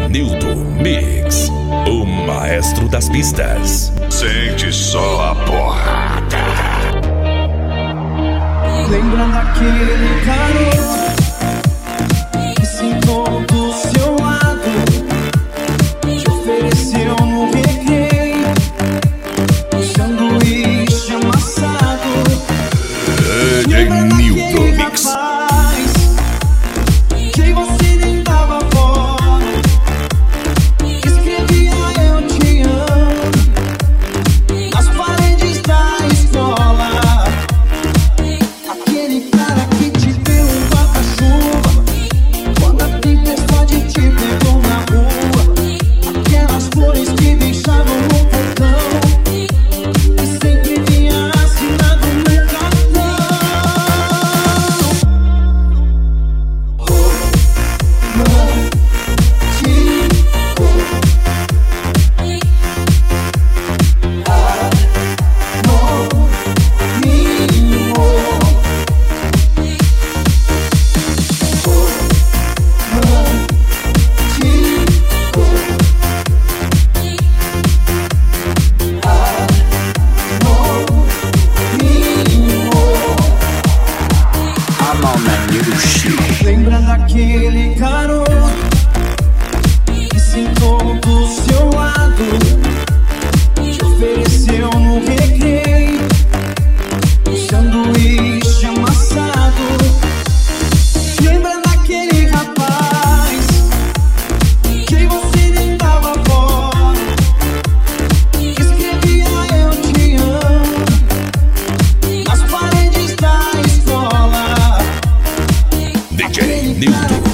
Newton Mix, o maestro das pistas. Sente só a porrada. Lembra daquele garoto que sentou do seu lado, te ofereceu no recreio um sanduíche amassado. Lembra daquele rapaz que você nem dava bola, que escrevia eu te amo nas paredes da escola. Aquele cara que te deu um guarda-chuva quando a tempestade te pegou na rua. Aquelas flores que deixavam no portão e sempre vinha assinado no cartão. Lembra daquele garoto que sentou do seu lado, te ofereceu no recreio um sanduíche amassado. Lembra daquele rapaz que você nem dava bola, que escrevia eu te amo nas paredes da escola. DJ Newton